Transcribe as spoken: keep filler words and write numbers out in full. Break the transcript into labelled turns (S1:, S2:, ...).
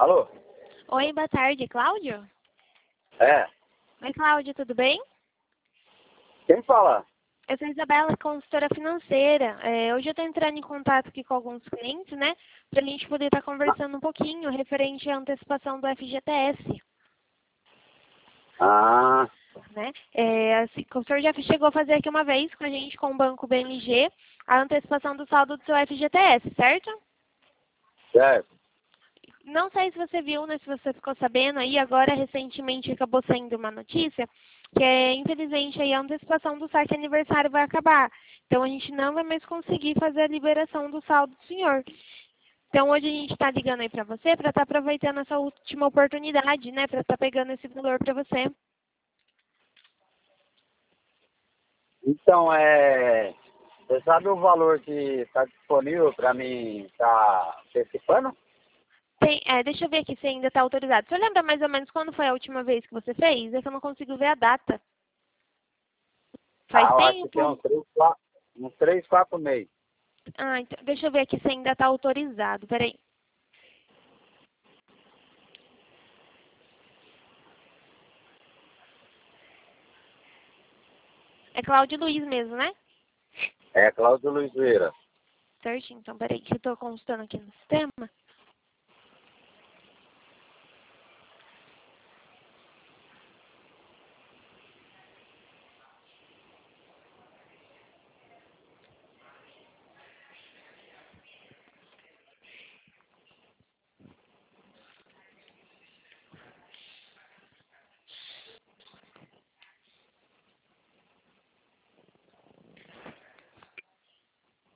S1: Alô?
S2: Oi, boa tarde, Cláudio?
S1: É.
S2: Oi, Cláudio, tudo bem?
S1: Quem fala?
S2: Eu sou a Isabela, consultora financeira. É, hoje eu estou entrando em contato aqui com alguns clientes, né? Para a gente poder estar conversando um pouquinho referente à antecipação do F G T S.
S1: Ah,
S2: Né? É, assim, o senhor já chegou a fazer aqui uma vez com a gente, com o Banco B M G, a antecipação do saldo do seu F G T S, certo?
S1: certo.
S2: Não sei se você viu, né, se você ficou sabendo aí, agora recentemente acabou saindo uma notícia que é, infelizmente, aí a antecipação do saque aniversário vai acabar. Então a gente não vai mais conseguir fazer a liberação do saldo do senhor. Então hoje a gente está ligando aí para você para estar aproveitando essa última oportunidade, né, para estar pegando esse valor para você.
S1: Então, é... Você sabe o valor que está disponível para mim estar antecipando?
S2: Tem, é, deixa eu ver aqui se ainda está autorizado. Você lembra mais ou menos quando foi a última vez que você fez? É que eu não consigo ver a data.
S1: Ah,
S2: Faz
S1: eu acho que tem
S2: tempo?
S1: uns três, quatro, uns três, quatro meses.
S2: Ah, então, deixa eu ver aqui se ainda está autorizado. Peraí. É Cláudio Luiz mesmo, né?
S1: É, Cláudio Luiz Vieira.
S2: Certinho. Então, peraí, que eu estou consultando aqui no sistema.